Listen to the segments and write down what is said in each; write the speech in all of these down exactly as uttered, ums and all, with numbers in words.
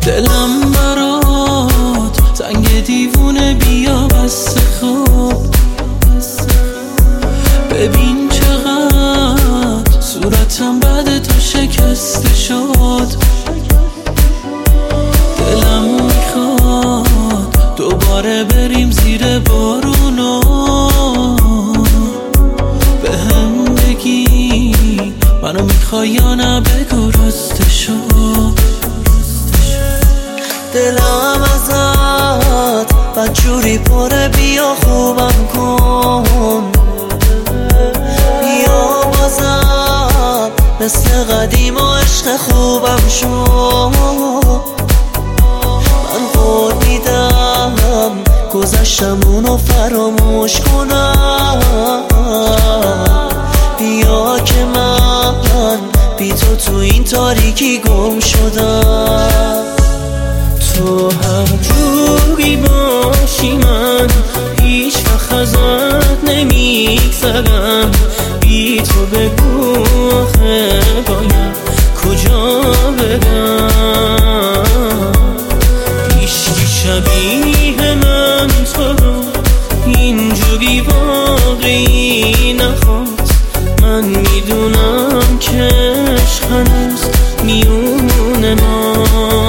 دلم برات تنگ دیوونه، بیا بس خوب ببین چقدر صورتم بعد تو شکسته شد. دلم میخواد دوباره بریم زیر بارونو، به هم بگی منو میخوای یا نه، بگو رسته شد. دلم ازت بدجوری پره، بیا خوبم کن، بیا بازم مثل قدیم و عشق خوبم شو. من قول میدم گذشتمونو فراموش کنم، بیا که من بی تو تو این تاریکی گم شدم. تو هر جوری باشی من هیچ وقت ازت نمیگذرم، بی تو بگو آخه باید کجا برم. هیچکی شبیه من تو رو اینجوری واقعی نخواد. من میدونم که عشق هنوز میونه ما.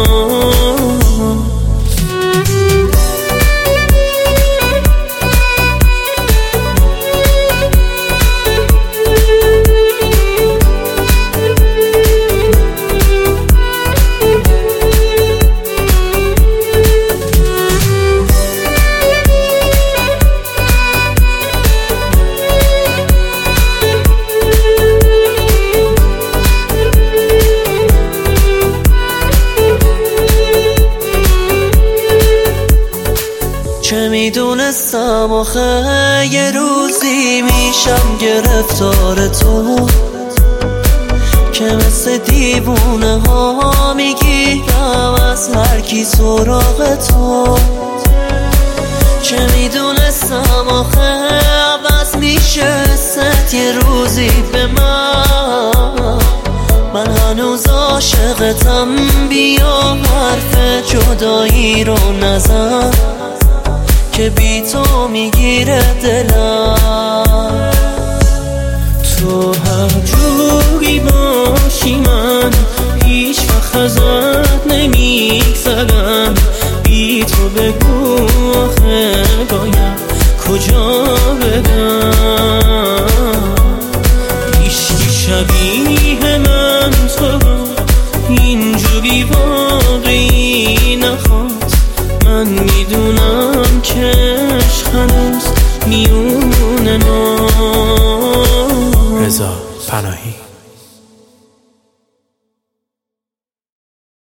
چه میدونستم آخه یه روزی میشم گرفتار تو، که مثل دیوونه ها میگیرم از هر کی سراغ تو. چه میدونستم آخه عوض میشه ست یه روزی به من. من هنوز عاشقتم، بیا حرف جدایی رو نزن که بی تو میگیره دلم. تو هر جوری باشی من هیچ وقت ازت نمیگذرم، بی تو بگو آخه باید کجا برم. هیچکی شبیه من تو رو اینجوری واقعی نخواد. من میدونم که عشق هنوز میونه ما. رضا پناهی.